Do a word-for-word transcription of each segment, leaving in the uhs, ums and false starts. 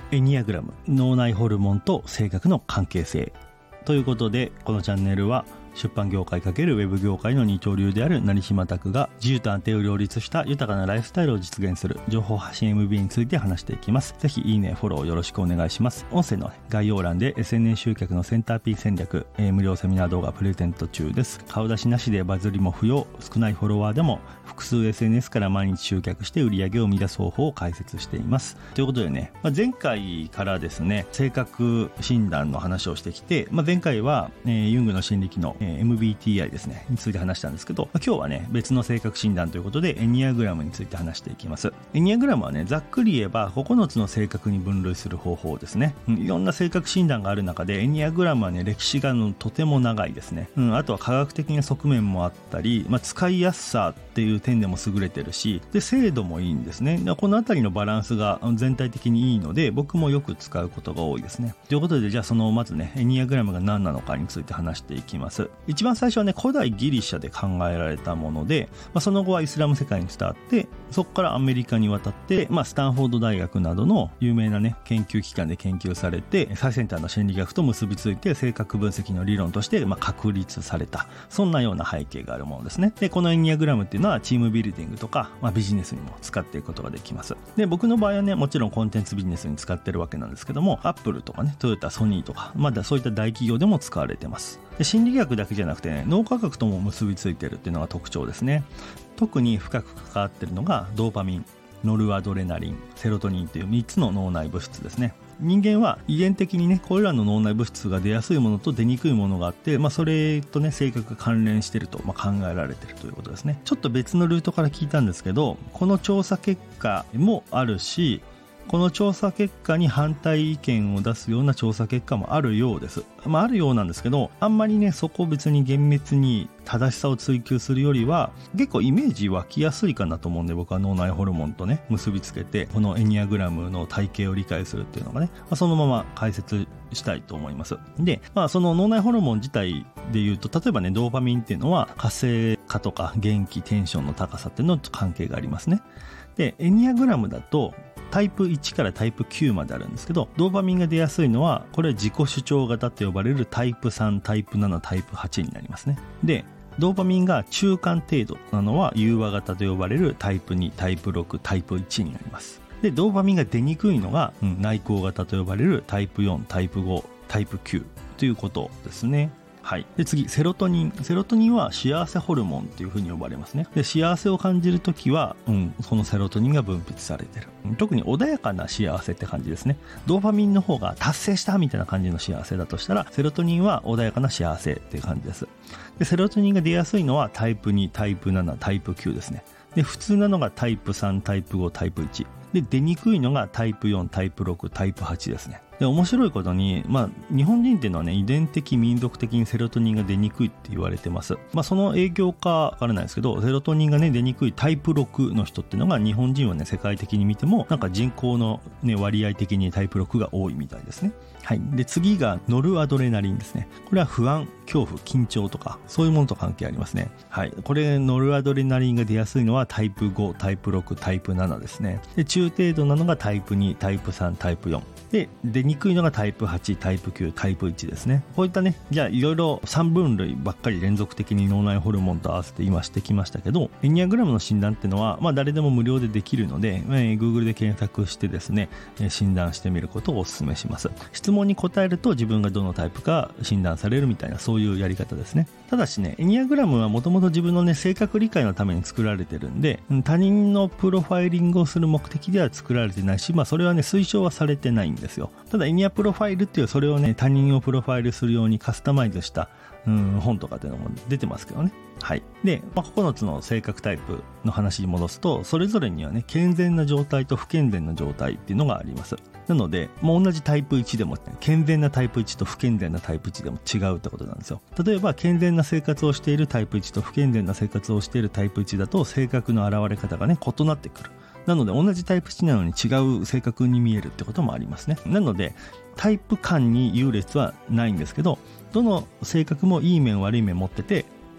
エニアグラム、脳内ホルモンと性格の関係性ということで、このチャンネルは出版業界×ウェブ業界の二刀流である成島拓が自由と安定を両立した豊かなライフスタイルを実現する情報発信 エムビー について話していきます。ぜひいいね、フォローよろしくお願いします。音声の、ね、概要欄で エスエヌエス 集客のセンターピー戦略、えー、無料セミナー動画プレゼント中です。顔出しなしでバズりも不要、少ないフォロワーでも複数 エスエヌエス から毎日集客して売り上げを生み出す方法を解説しています。ということでね、まあ、前回からですね、性格診断の話をしてきて、まあ、前回は、えー、ユングの心理機能、えー、エムビーティーアイですねについて話したんですけど、今日はね別の性格診断ということでエニアグラムについて話していきます。エニアグラムはねざっくり言えばここのつの性格に分類する方法ですね。いろんな性格診断がある中でエニアグラムはね歴史がのとても長いですね、うん、あとは科学的な側面もあったり、まあ、使いやすさっていう点でも優れてるし、で精度もいいんですね。このあたりのバランスが全体的にいいので僕もよく使うことが多いですね。ということで、じゃあそのまずねエニアグラムが何なのかについて話していきます。一番最初はね古代ギリシャで考えられたもので、まあ、その後はイスラム世界に伝わってそこからアメリカに渡って、まあ、スタンフォード大学などの有名なね研究機関で研究されて最先端の心理学と結びついて性格分析の理論としてまあ確立された、そんなような背景があるものですね。でこのエニアグラムっていうのはチームビルディングとか、まあ、ビジネスにも使っていくことができます。で僕の場合はねもちろんコンテンツビジネスに使ってるわけなんですけども、アップルとかねトヨタ、ソニーとかまだそういった大企業でも使われてます。で心理学だけじゃなくてね脳科学とも結びついているっていうのが特徴ですね。特に深く関わっているのがドーパミン、ノルアドレナリン、セロトニンというみっつの脳内物質ですね。人間は遺伝的にねこれらの脳内物質が出やすいものと出にくいものがあって、まあ、それとね性格が関連していると、まあ、考えられているということですね。ちょっと別のルートから聞いたんですけど、この調査結果もあるし、この調査結果に反対意見を出すような調査結果もあるようです。まああるようなんですけど、あんまりねそこを別に厳密に正しさを追求するよりは結構イメージ湧きやすいかなと思うんで、僕は脳内ホルモンとね結びつけてこのエニアグラムの体系を理解するっていうのがね、まあ、そのまま解説したいと思います。で、まあその脳内ホルモン自体でいうと、例えばねドーパミンっていうのは活性化とか元気、テンションの高さっていうのと関係がありますね。でエニアグラムだとタイプいちからタイプきゅうまであるんですけど、ドーパミンが出やすいのはこれは自己主張型と呼ばれるタイプさん、タイプなな、タイプはちになりますね。でドーパミンが中間程度なのは融和型と呼ばれるタイプに、タイプろく、タイプいちになります。でドーパミンが出にくいのが、うん、内向型と呼ばれるタイプよん、タイプご、タイプきゅうということですね。はい、で次セロトニン。セロトニンは幸せホルモンっていう風に呼ばれますね。で幸せを感じるときは、うん、そのセロトニンが分泌されてる。特に穏やかな幸せって感じですね。ドーパミンの方が達成したみたいな感じの幸せだとしたら、セロトニンは穏やかな幸せっていう感じです。でセロトニンが出やすいのはタイプに、タイプなな、タイプきゅうですね。で普通なのがタイプさん、タイプご、タイプいちで出にくいのがタイプよん、タイプろく、タイプはちですね。で面白いことに、まあ、日本人っていうのはね遺伝的民族的にセロトニンが出にくいって言われてます。まあ、その影響かわからないですけど、セロトニンがね出にくいタイプろくの人っていうのが日本人はね世界的に見てもなんか人口の、ね、割合的にタイプろくが多いみたいですね。はい、で次がノルアドレナリンですね。これは不安、恐怖、緊張とかそういうものと関係ありますね。はい、これノルアドレナリンが出やすいのはタイプご、タイプろく、タイプななですね。で中程度なのがタイプに、タイプさん、タイプよんで出にくいのがタイプはち、タイプきゅう、タイプいちですね。こういったねじゃあいろいろさんぶん類ばっかり連続的に脳内ホルモンと合わせて今してきましたけど、エニアグラムの診断っていうのは、まあ、誰でも無料でできるので、えー、Google で検索してですね、えー、診断してみることをお勧めします。質問に答えると自分がどのタイプか診断されるみたいな、そういうやり方ですね。ただしねエニアグラムはもともと自分のね性格理解のために作られてるんで、他人のプロファイリングをする目的では作られてないし、まあ、それはね推奨はされてないんですよ。ただエニアプロファイルっていうそれをね他人をプロファイルするようにカスタマイズした、うん、本とかっていうのも出てますけどね。はい。で、まあ、ここのつの性格タイプの話に戻すと、それぞれにはね健全な状態と不健全な状態っていうのがあります。なので、もう同じタイプいちでも、ね、健全なタイプいちと不健全なタイプいちでも違うってことなんですよ。例えば健全な生活をしているタイプいちと不健全な生活をしているタイプいちだと性格の現れ方がね異なってくる。なので同じタイプいちなのに違う性格に見えるってこともありますね。なのでタイプ間に優劣はないんですけど、どの性格もいい面悪い面持ってて、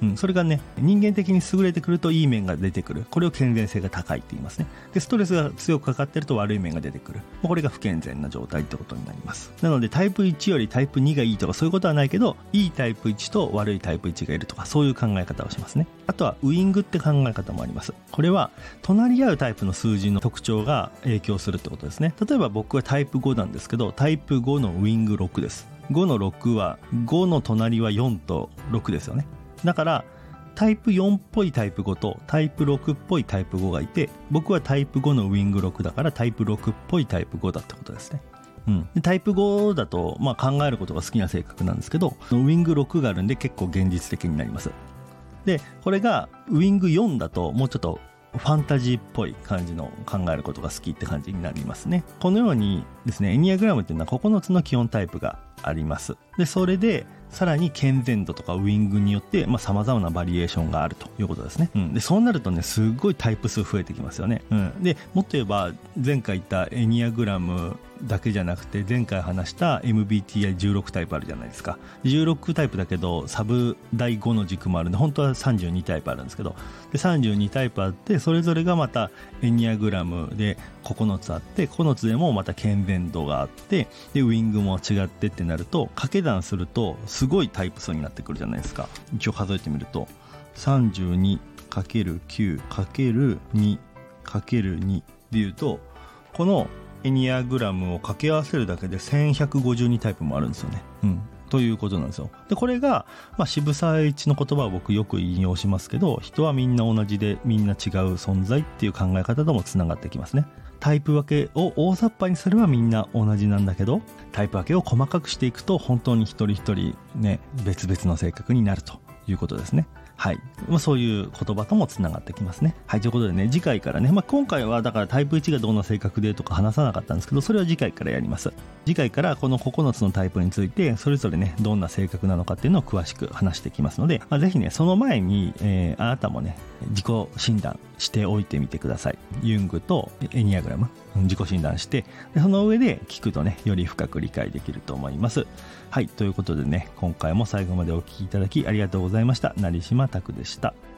うん、それがね人間的に優れてくるといい面が出てくる。これを健全性が高いって言いますね。でストレスが強くかかってると悪い面が出てくる。これが不健全な状態ってことになります。なのでタイプいちよりタイプにがいいとかそういうことはないけど、いいタイプいちと悪いタイプいちがいるとか、そういう考え方をしますね。あとはウイングって考え方もあります。これは隣り合うタイプの数字の特徴が影響するってことですね。例えば僕はタイプごなんですけど、タイプごのウイングろくです。ごのろくはごの隣はよんとろくですよね。だからタイプよんっぽいタイプごとタイプろくっぽいタイプごがいて、僕はタイプごのウイングろくだからタイプろくっぽいタイプごだってことですね。うん、でタイプごだと、まあ、考えることが好きな性格なんですけど、ウイングろくがあるんで結構現実的になります。でこれがウイングよんだともうちょっとファンタジーっぽい感じの考えることが好きって感じになりますね。このようにですね、エニアグラムっていうのはここのつの基本タイプがあります。でそれでさらに健全度とかウイングによってさまざ、まなバリエーションがあるということですね、うん、でそうなるとねすごいタイプ数増えてきますよね、うん、でもっと言えば前回言ったエニアグラムだけじゃなくて前回話した エムビーティーアイじゅうろく タイプあるじゃないですか。じゅうろくタイプだけどサブだいごの軸もあるんで本当はさんじゅうにタイプあるんですけど、でさんじゅうにタイプあってそれぞれがまたエニアグラムでここのつあって、ここのつでもまた健全度があってでウイングも違ってってなると掛け算するとすごいタイプ数になってくるじゃないですか。一応数えてみると さんじゅうにかけるきゅうかけるにかけるに でいうと、このエニアグラムを掛け合わせるだけでせんひゃくごじゅうにタイプもあるんですよね、うん、ということなんですよ。でこれが、まあ、渋沢栄一の言葉を僕よく引用しますけど、人はみんな同じでみんな違う存在っていう考え方ともつながってきますね。タイプ分けを大雑把にすればみんな同じなんだけど、タイプ分けを細かくしていくと本当に一人一人ね別々の性格になるということですね。はい、まあ、そういう言葉ともつながってきますね。はい、ということでね、次回からね、まあ、今回はだからタイプいちがどんな性格でとか話さなかったんですけど、それは次回からやります。次回からこのここのつのタイプについてそれぞれねどんな性格なのかっていうのを詳しく話していきますので、まあ、ぜひねその前に、えー、あなたもね自己診断しておいてみてください。ユングとエニアグラム自己診断して、でその上で聞くとねより深く理解できると思います。はい、ということでね、今回も最後までお聞きいただきありがとうございました。成島拓でした。